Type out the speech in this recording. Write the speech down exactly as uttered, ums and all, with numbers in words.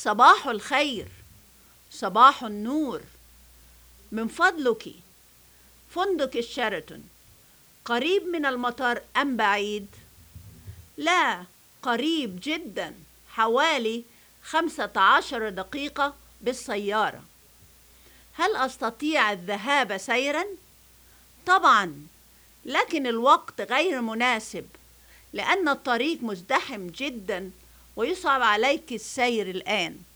صباح الخير، صباح النور. من فضلك، فندق الشيراتون قريب من المطار أم بعيد؟ لا، قريب جدا، حوالي خمسة عشر دقيقة بالسيارة. هل أستطيع الذهاب سيرا؟ طبعا، لكن الوقت غير مناسب لأن الطريق مزدحم جدا ويصعب عليك السير الآن.